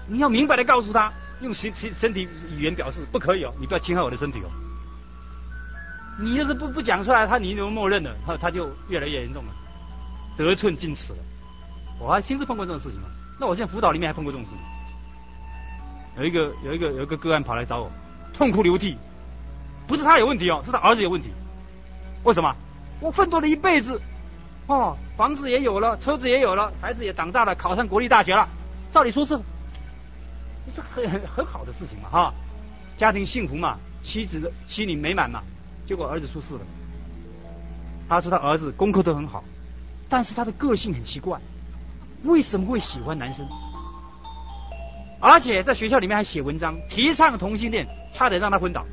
你要明白的告诉他，用身体语言表示不可以哦，你不要侵害我的身体哦。你要是不讲出来，你就默认了，他就越来越严重了，得寸进尺了。我还亲自碰过这种事情啊。那我现在辅导里面还碰过这种事情。有一个个案跑来找我，痛哭流涕，不是他有问题哦，是他儿子有问题。为什么？我奋斗了一辈子，房子也有了，车子也有了，孩子也长大了，考上国立大学了，照理说是，这很好的事情嘛，哈，家庭幸福嘛，妻女美满嘛，结果儿子出事了。他说他儿子功课都很好，但是他的个性很奇怪，为什么会喜欢男生？而且在学校里面还写文章提倡同性恋，差点让他昏倒。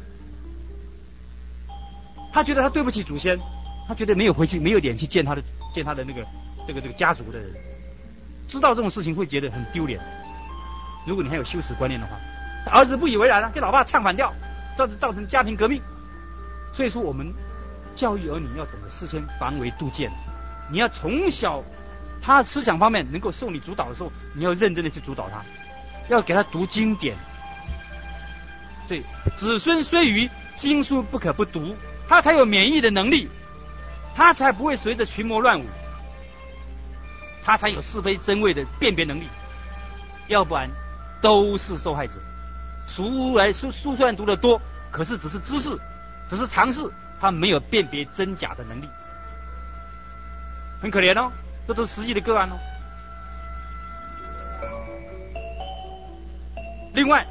他觉得他对不起祖先，他觉得没有脸去见他的那个这个家族的人，知道这种事情会觉得很丢脸。如果你还有羞耻观念的话，儿子不以为然了，跟老爸唱反调，造成家庭革命。所以说我们教育儿女要懂得事先防微杜渐，你要从小他思想方面能够受你主导的时候，你要认真的去主导他，要给他读经典。对，子孙虽愚，经书不可不读，他才有免疫的能力，他才不会随着群魔乱舞，他才有是非真伪的辨别能力，要不然都是受害者。书虽然读得多，可是只是知识，只是常识，他没有辨别真假的能力，很可怜哦，这都是实际的个案哦。另外，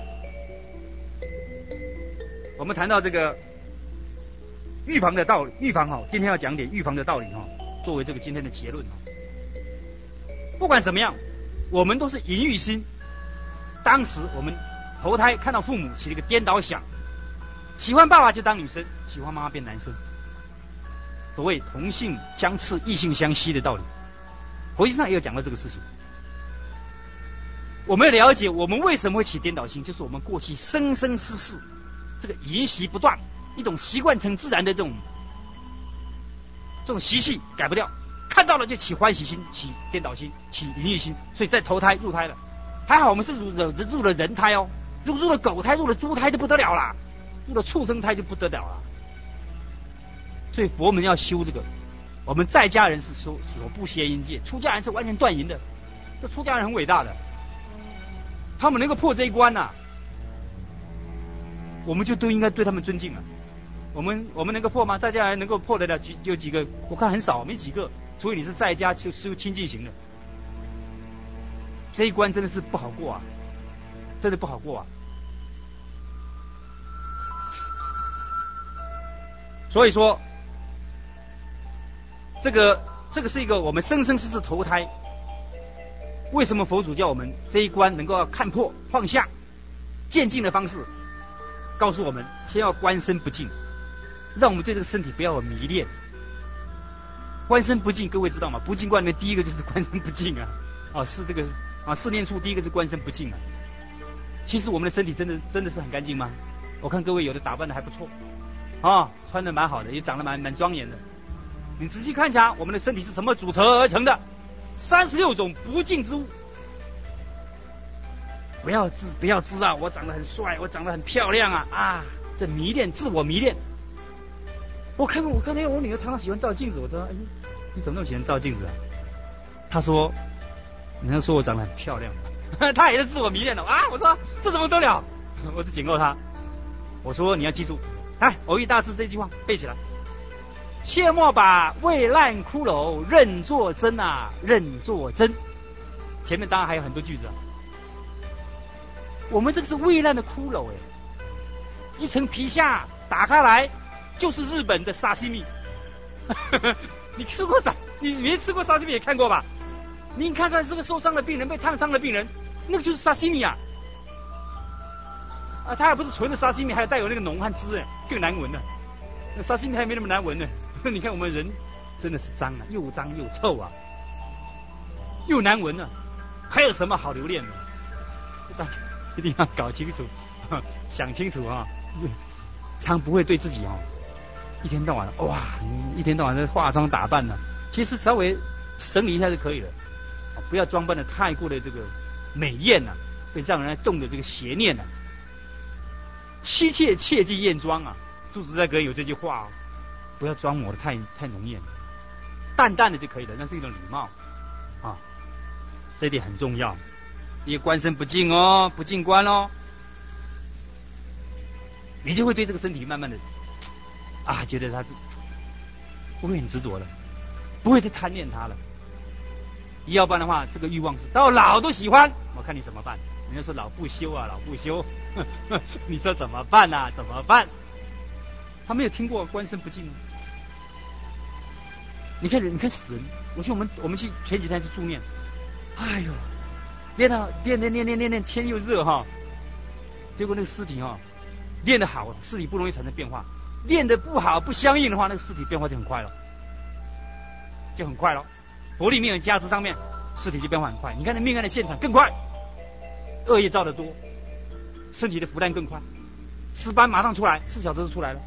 我们谈到这个预防的道理，今天要讲点预防的道理作为这个今天的结论。不管怎么样，我们都是淫欲心。当时我们投胎看到父母起了一个颠倒想，喜欢爸爸就当女生，喜欢妈妈变男生。所谓同性相斥，异性相吸的道理，佛经上也有讲到这个事情。我们要了解我们为什么会起颠倒心，就是我们过去生生世世这个淫习不断，一种习惯成自然的这种习气改不掉，看到了就起欢喜心，起颠倒心，起淫欲心，所以再投胎入胎了。还好我们是入了人胎哦，入了狗胎，入了猪胎就不得了了，入了畜生胎就不得了了。所以佛门要修这个，我们在家人是所不邪淫戒，出家人是完全断淫的。这出家人很伟大的，他们能够破这一关我们就都应该对他们尊敬了。我们能够破吗？在家人能够破得了有几个？我看很少，没几个。除非你是在家就修清净型的，这一关真的是不好过啊，真的不好过啊。所以说，这个是一个我们生生世世投胎。为什么佛祖叫我们这一关能够要看破放下渐进的方式？告诉我们先要观身不净，让我们对这个身体不要有迷恋。观身不净，各位知道吗？不净观里面第一个就是观身不净是这个四念处第一个是观身不净啊。其实我们的身体真的是很干净吗？我看各位有的打扮的还不错穿的蛮好的，也长得蛮庄严的。你仔细看一下我们的身体是什么组成而成的，36种不净之物。不要知道我长得很帅，我长得很漂亮这迷恋，自我迷恋。我看见我女儿常常喜欢照镜子，我说你怎么那么喜欢照镜子啊？她说人家说我长得很漂亮她也是自我迷恋的我说这怎么得了？我就警告她，我说你要记住，来偶遇大师这句话背起来，切莫把未烂骷髅认作真认作真。前面当然还有很多句子我们这个是未烂的骷髅一层皮下打开来就是日本的沙西米你吃过你没吃过沙西米也看过吧？你看看这个受伤的病人，被烫伤的病人，那个就是沙西米他还不是纯的沙西米，还带有那个浓和汁更难闻呢。那沙西米还没那么难闻呢。你看我们人真的是脏又脏又臭又难闻还有什么好留恋的？大家一定要搞清楚想清楚常不会对自己一天到晚一天到晚在化妆打扮其实稍微整理一下就可以了，不要装扮的太过的这个美艳会让人动的这个邪念啊。妻妾切忌艳妆啊，诸子在阁有这句话哦，不要妆抹的太浓艳，淡淡的就可以了，那是一种礼貌啊，这一点很重要。因为官身不净哦，不净官哦，你就会对这个身体慢慢的啊，觉得他不会很执着了，不会再贪恋他了。要不然的话，这个欲望是到老都喜欢，我看你怎么办？人家说老不休啊，老不休，你说怎么办啊？怎么办？他没有听过官身不净。你看死人，我们去前几天去助念，哎呦，练，天又热哈，结果那个尸体哈，练得好，尸体不容易产生变化；练得不好，不相应的话，那个尸体变化就很快了，佛力命的加持上面，尸体就变化很快。你看那命案的现场更快，恶业造得多，身体的腐烂更快，尸斑马上出来，4小时就出来了。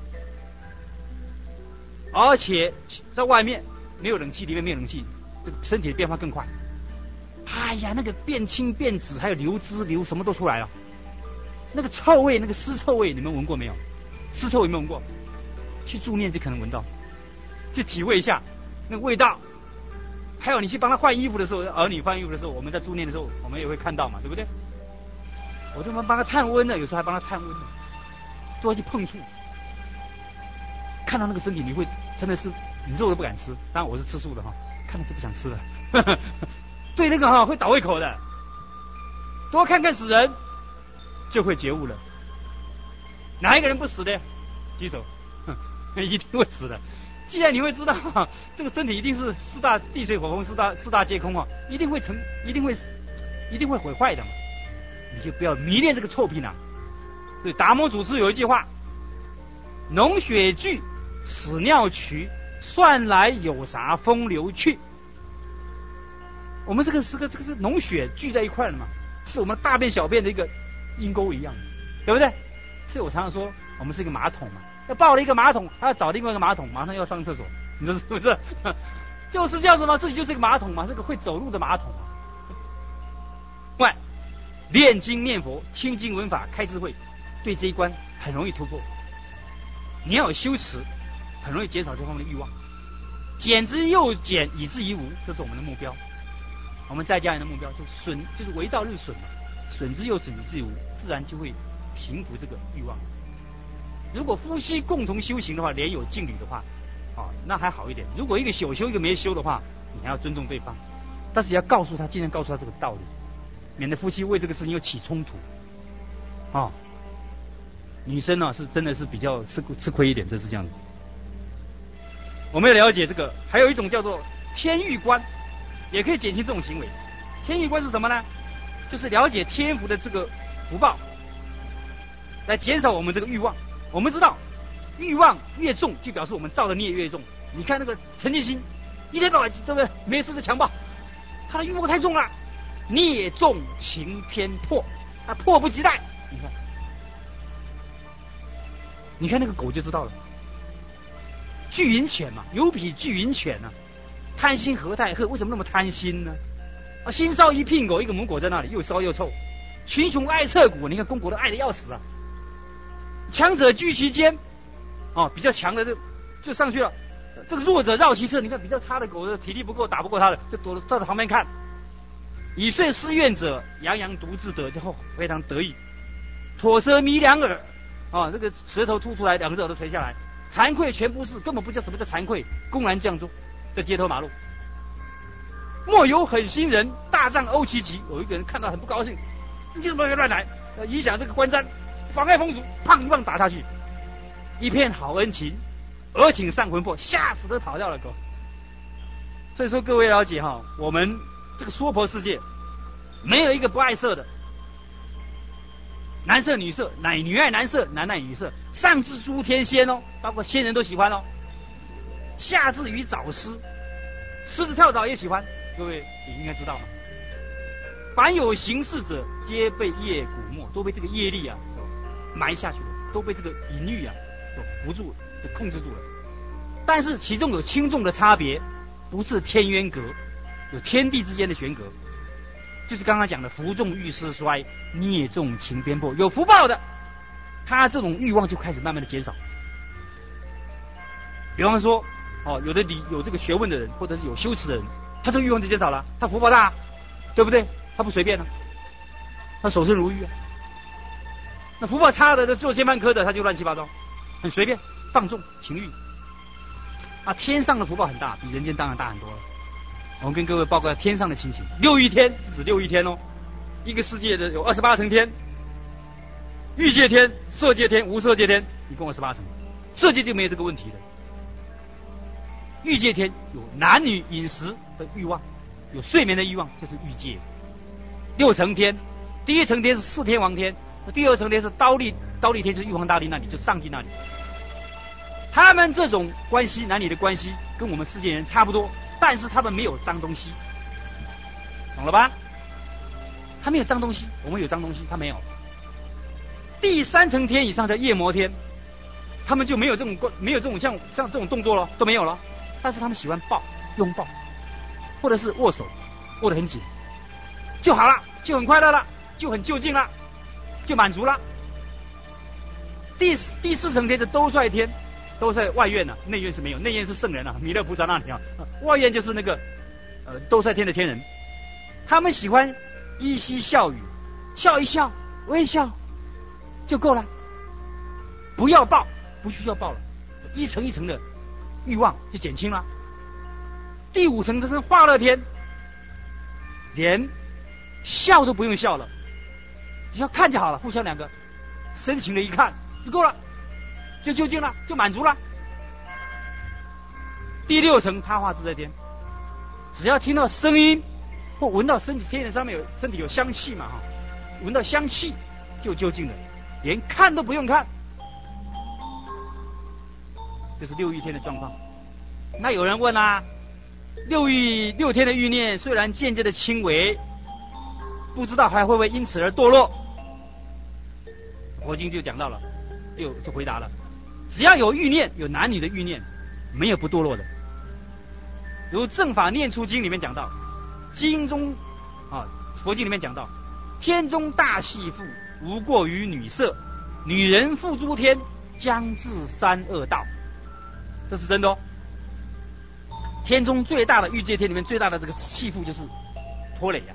而且在外面没有冷气，里面没有冷气，这个身体的变化更快。哎呀，那个变青变紫，还有流汁流什么都出来了。那个臭味，那个尸臭味，你们闻过没有？尸臭有没有闻过？去助念就可能闻到，去体会一下那个味道。还有你去帮他换衣服的时候，儿女换衣服的时候，我们在助念的时候，我们也会看到嘛，对不对？我就帮他探温呢，有时候还帮他探温呢，都要去碰触。看到那个身体，你会真的是你肉都不敢吃。当然我是吃素的哈，看到就不想吃了。对那个哈会倒胃口的，多看看死人就会觉悟了。哪一个人不死的？举手。一定会死的。既然你会知道这个身体一定是4大地水火风四大皆空一定会毁坏的嘛，你就不要迷恋这个臭皮囊。对，达摩祖师有一句话：脓血聚，屎尿渠，算来有啥风流去。我们这个是脓血聚在一块了嘛，是我们大便小便的一个阴沟一样，对不对？所以我常常说，我们是一个马桶嘛，要抱了一个马桶，还要找另外一个马桶，马上要上厕所，你说是不是？就是这样子吗？自己就是一个马桶嘛，是个会走路的马桶嘛。外，练经念佛，听经闻法，开智慧，对这一关很容易突破。你要有修持，很容易减少这方面的欲望，减之又减，以至于无，这是我们的目标。我们在家人的目标就是为道日损嘛，损之又损，以至于无，自然就会平服这个欲望。如果夫妻共同修行的话，连有劲侣的话，那还好一点。如果一个有修一个没修的话，你还要尊重对方，但是要告诉他，尽量告诉他这个道理，免得夫妻为这个事情又起冲突。女生呢是真的是比较吃亏一点，这是这样子。我们要了解这个，还有一种叫做天欲观，也可以减轻这种行为。天欲观是什么呢？就是了解天福的这个福报，来减少我们这个欲望。我们知道欲望越重，就表示我们造的孽越重。你看那个陈进兴，一天到晚对不对？没事就强暴，他的欲望太重了，孽重情偏迫，他迫不及待。你看那个狗就知道了，巨婴犬嘛，有匹巨婴犬啊，贪心何太赫？为什么那么贪心呢？新烧一聘狗，一个母狗在那里，又烧又臭，群雄爱彻骨。你看公狗都爱得要死啊，强者居其间，比较强的就上去了，这个弱者绕其侧。你看比较差的狗的体力不够，打不过他的，就躲在旁边看。以遂思愿者，洋洋独自得，之后非常得意。妥舌迷两耳，这个舌头吐出来，两只耳朵垂下来，惭愧全不是，根本不叫什么叫惭愧，公然这样做，在街头马路。莫有狠心人，大杖殴其脊。有一个人看到很不高兴，你怎么乱来，影响这个观瞻，妨碍风俗，砰一棒打下去。一片好恩情，俄请上魂魄，吓死都跑掉了狗。所以说各位了解我们这个娑婆世界没有一个不爱色的，男色女色，女爱男色，男爱女色，上至诸天仙包括仙人都喜欢下至于藻狮，狮子跳蚤也喜欢，各位也应该知道嘛。凡有行事者，皆被业蛊没，都被这个业力埋下去了，都被这个淫欲所扶住，就控制住了。但是其中有轻重的差别，不是天渊隔，有天地之间的悬隔， 就是刚刚讲的福重欲失衰，孽重情边破。有福报的，他这种欲望就开始慢慢的减少。比方说，有这个学问的人，或者是有修持的人，他这个欲望就减少了，他福报大，对不对？他不随便了，他守身如玉啊。那福报差的，做仙班科的，他就乱七八糟，很随便，放纵情欲。天上的福报很大，比人间当然大很多了。我们跟各位报告天上的情形。六欲天是指六欲天哦，一个世界的有28层天，欲界天、色界天、无色界天，一共28层。色界就没有这个问题的。欲界天有男女饮食的欲望，有睡眠的欲望，就是欲界。6层天，第一层天是四天王天，第二层天是刀立天，就是玉皇大帝那里，就上帝那里。他们这种关系，男女的关系跟我们世界人差不多，但是他们没有脏东西，懂了吧？他没有脏东西，我们有脏东西，他没有。第3层天以上叫夜魔天，他们就没有这种像这种动作了，都没有了。但是他们喜欢拥抱，或者是握手，握得很紧，就好了，就很快乐了，就很就近了，就满足了。第4层天是兜率天，都在外院呢，内院是没有，内院是圣人啊，弥勒菩萨那里啊，外院就是那个兜率天的天人，他们喜欢依稀笑语，笑一笑，微笑就够了，不要抱，不需要抱了，一层一层的欲望就减轻了。第5层就是化乐天，连笑都不用笑了，只要看就好了，互相两个深情的一看就够了，就就近了，就满足了。第6层他化自在天，只要听到声音或闻到天人上面身体有香气嘛，闻到香气就就近了，连看都不用看。这是6欲天的状况。那有人问啊，6天的欲念虽然渐渐的轻微，不知道还会不会因此而堕落？佛经就讲到了，就回答了，只要有欲念，有男女的欲念，没有不堕落的。如《正法念处经》里面讲到，经中佛经里面讲到，天中大细妇无过于女色，女人复诸天，将至三恶道。这是真的哦。天中最大的欲界天里面最大的这个细妇就是拖累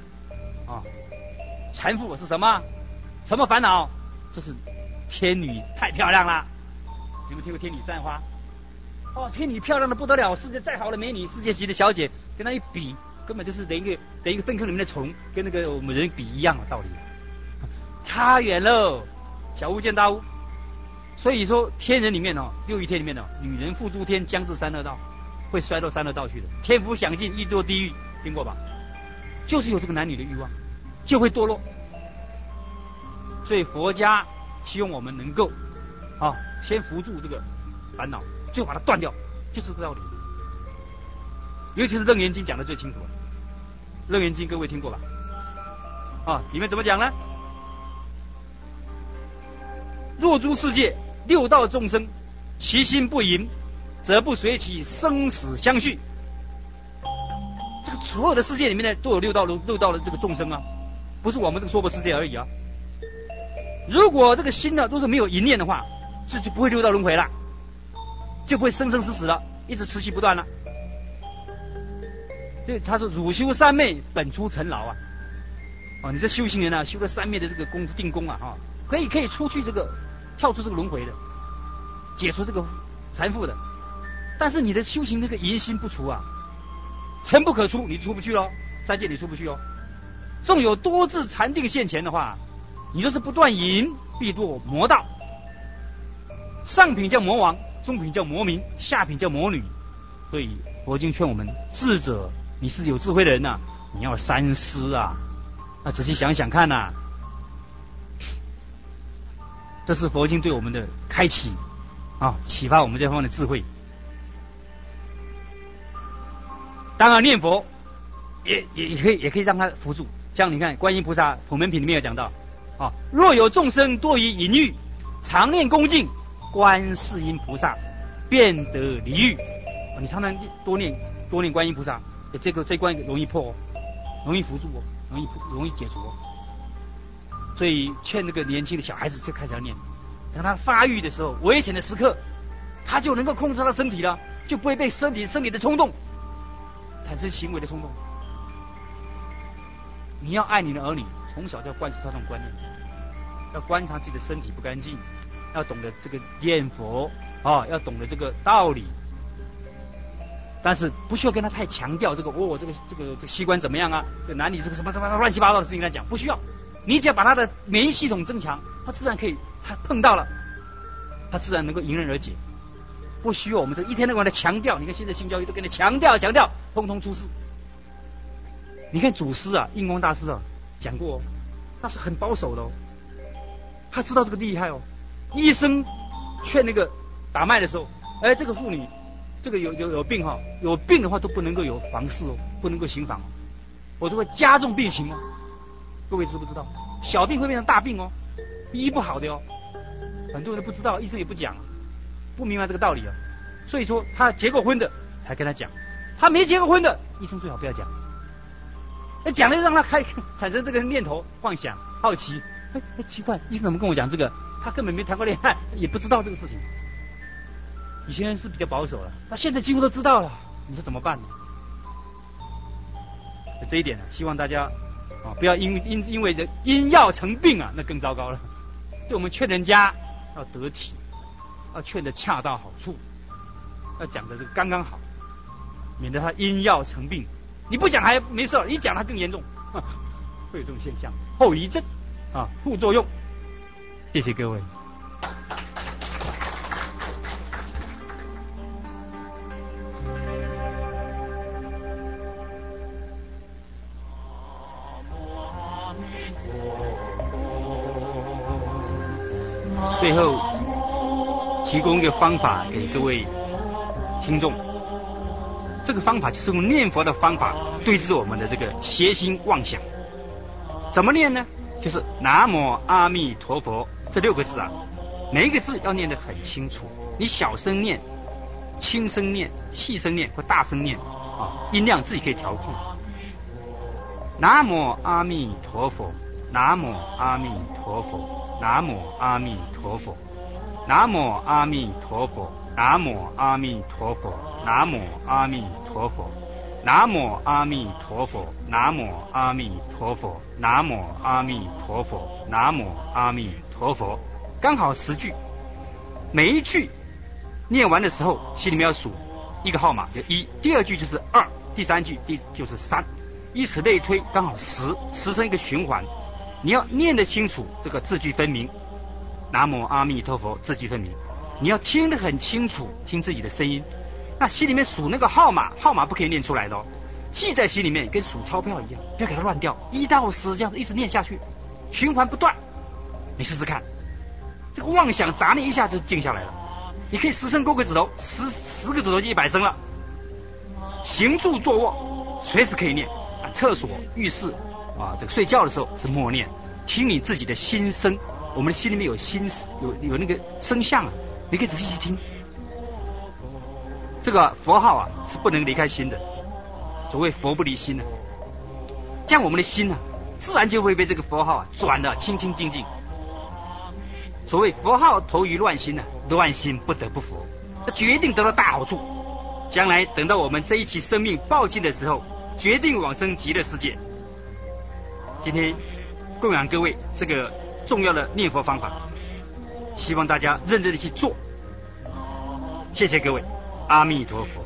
缠缚是什么？什么烦恼？就是天女太漂亮了。你们听过天女散花？天女漂亮的不得了，世界再好的美女，世界级的小姐，跟她一比，根本就是等一个粪坑里面的虫，跟那个我们人比一样的道理，差远了，小巫见大巫。所以说天人里面6欲天里面女人复诸天，将至三恶道，会摔到三恶道去的。天福享尽，亦堕地狱，听过吧？就是有这个男女的欲望，就会堕落。所以佛家希望我们能够先扶住这个烦恼，最后把它断掉，就是这个道理。尤其是楞严经讲的最清楚了。楞严经各位听过吧？里面怎么讲呢？若诸世界6道众生，其心不淫，则不随其生死相续。这个所有的世界里面呢，都有六道的这个众生啊，不是我们这个娑婆世界而已啊。如果这个心呢都是没有淫念的话，这就不会六道轮回了，就不会生生死死了，一直持续不断了。对，他说汝修三昧，本出尘劳你这修行人修了三昧的这个功夫定功可以出去跳出这个轮回的，解除这个缠缚的。但是你的修行那个淫心不除尘不可出，你出不去咯，三界你出不去哦。纵有多智禅定现前的话，你就是不断淫，必堕魔道。上品叫魔王，中品叫魔民，下品叫魔女。所以佛经劝我们智者，你是有智慧的人你要三思仔细想想看这是佛经对我们的开启启发我们这方面的智慧。当然念佛也可以让他扶助。像你看观音菩萨普门品里面有讲到若有众生多于淫欲，常念恭敬观世音菩萨，便得离欲。你常常多念观音菩萨，这关容易破容易扶助容易解除。所以劝那个年轻的小孩子就开始要念，等他发育的时候，危险的时刻，他就能够控制他的身体了，就不会被身体的冲动产生行为的冲动。你要爱你的儿女，从小就要灌输他这种观念，要观察自己的身体不干净，要懂得这个念佛啊，要懂得这个道理。但是不需要跟他太强调这个这个器官怎么样啊，这男女这个什么乱七八糟的事情来讲，不需要。你只要把他的免疫系统增强，他自然可以，他碰到了，他自然能够迎刃而解。不需要我们这一天到晚的强调，你看现在性教育都跟你强调，通通出事。你看祖师啊，印光大师啊讲过哦，那是很保守的哦，他知道这个厉害哦。医生劝那个打脉的时候，这个妇女这个有病哈，有病的话都不能够有房事哦，不能够行房，我都会加重病情哦。各位知不知道？小病会变成大病哦，医不好的哦。很多人都不知道，医生也不讲，不明白这个道理啊。所以说，他结过婚的才跟他讲，他没结过婚的，医生最好不要讲。讲了就让他产生这个念头、幻想、好奇。奇怪，医生怎么跟我讲这个？他根本没谈过恋爱，也不知道这个事情。以前是比较保守了，那现在几乎都知道了，你说怎么办呢？这一点呢，希望大家不要因为这因药成病啊，那更糟糕了。所以我们劝人家要得体，要劝得恰到好处，要讲的这个刚刚好，免得他因药成病。你不讲还没事，一讲它更严重，会有这种现象，后遗症副作用。谢谢各位。最后提供一个方法给各位听众，这个方法就是用念佛的方法对治我们的这个邪心妄想。怎么念呢？就是南无阿弥陀佛这6个字啊，每一个字要念得很清楚，你小声念、轻声念、细声念或大声念音量自己可以调控。南无阿弥陀佛，南无阿弥陀佛，南无阿弥陀佛，南无阿弥陀佛，南无阿弥陀佛，南无阿弥陀佛，南无阿弥陀佛，南无阿弥陀佛，南无阿弥陀佛，南无阿弥陀佛，刚好10句。每一句念完的时候，心里面要数一个号码，就1；第2句就是2；第3句就是3，以此类推，刚好10成一个循环。你要念得清楚，这个字句分明。南无阿弥陀佛，字句分明。你要听得很清楚，听自己的声音。那心里面数那个号码不可以念出来的哦，记在心里面，跟数钞票一样，不要给它乱掉，1到10这样子一直念下去，循环不断。你试试看，这个妄想杂念一下就静下来了。你可以10声勾个指头，10个指头就100声了。行住坐卧随时可以念，厕所、浴室这个睡觉的时候是默念，听你自己的心声。我们的心里面有心，有那个声相啊，你可以仔细去听。这个佛号是不能离开心的，所谓佛不离心这样我们的心自然就会被这个佛号转得清清净净。所谓佛号投于乱心乱心不得不佛，那决定得到大好处。将来等到我们这一期生命报尽的时候，决定往生极乐世界。今天供养各位这个重要的念佛方法，希望大家认真的去做。谢谢各位，阿弥陀佛。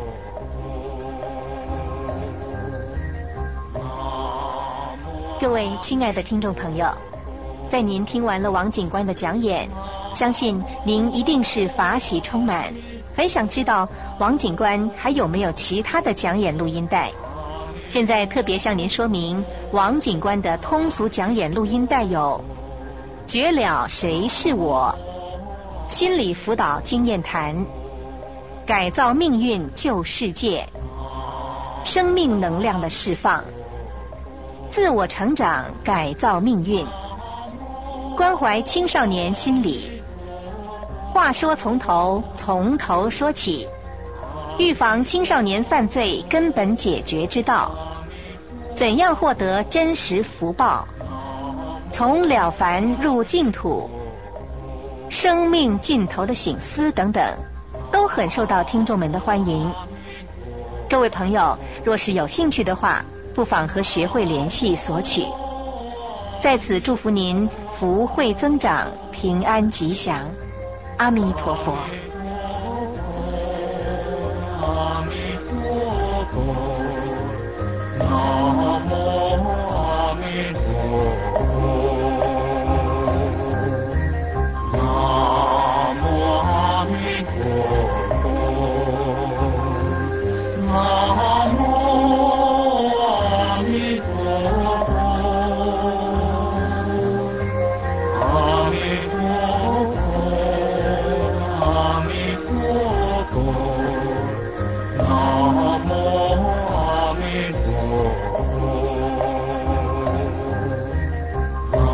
各位亲爱的听众朋友，在您听完了王警官的讲演，相信您一定是法喜充满，很想知道王警官还有没有其他的讲演录音带。现在特别向您说明，王警官的通俗讲演录音带有绝了谁是我、心理辅导经验谈、改造命运救世界、生命能量的释放、自我成长改造命运、关怀青少年心理、话说从头说起、预防青少年犯罪根本解决之道、 怎样获得真实福报，从了凡入净土，生命尽头的省思等等，都很受到听众们的欢迎。各位朋友，若是有兴趣的话，不妨和学会联系索取。在此祝福您福慧增长，平安吉祥，阿弥陀佛。